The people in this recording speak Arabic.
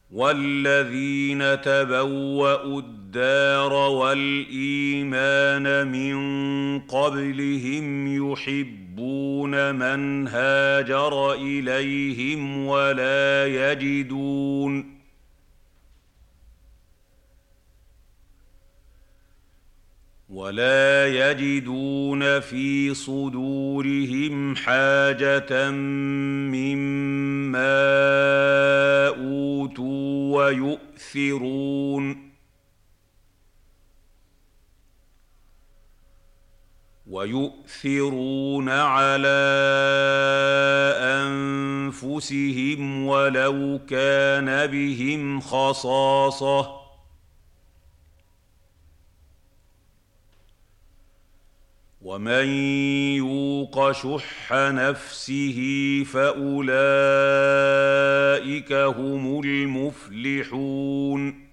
والذين تبوأوا الدار والإيمان من قبلهم يحبون من هاجر إليهم ولا يجدون في صدورهم حاجة مما أوتوا ويؤثرون على أنفسهم ولو كان بهم خصاصة ومن يوق شح نفسه فأولئك هم المفلحون